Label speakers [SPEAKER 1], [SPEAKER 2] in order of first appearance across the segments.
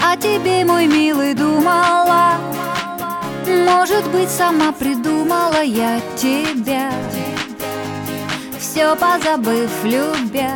[SPEAKER 1] О тебе, мой милый, думала. Может быть, сама придумала я тебя, все позабыв, любя.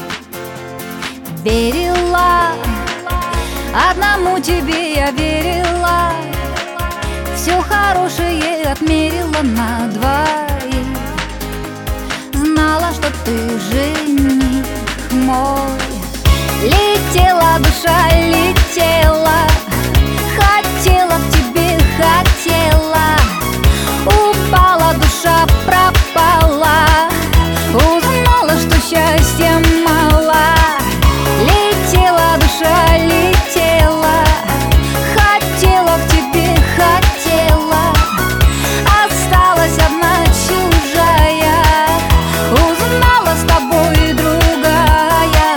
[SPEAKER 1] Верила, одному тебе я верила, все хорошее отмерила на двоих. Знала, что ты жених мой. Летела душа, летела, хотела к тебе, хотела. Упала душа, пропала, узнала, что счастья мало. Летела душа, летела, хотела к тебе, хотела. Осталась одна чужая, узнала с тобой другая.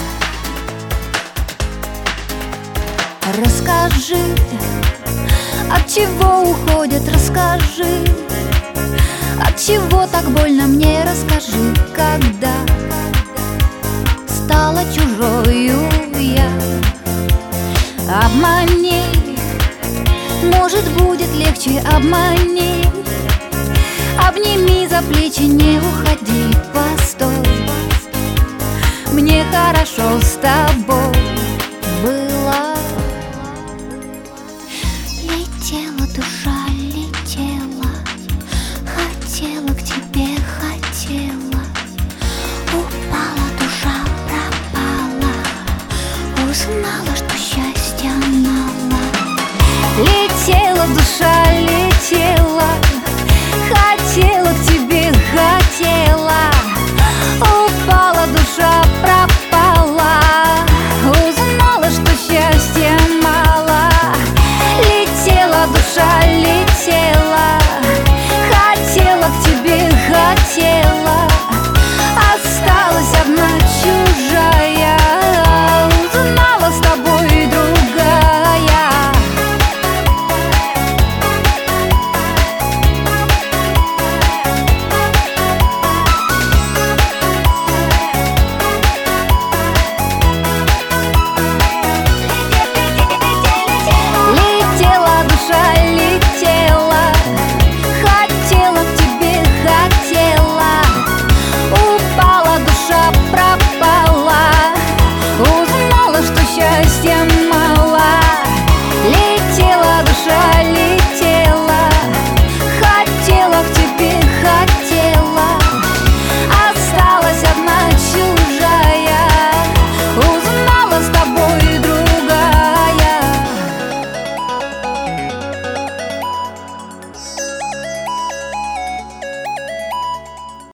[SPEAKER 1] Расскажи, от чего уходят, расскажи. От чего так больно мне, расскажи. Когда стала чужою я, обмани, может, будет легче, обмани. Обними за плечи, не уходи, постой. Мне хорошо с тобой.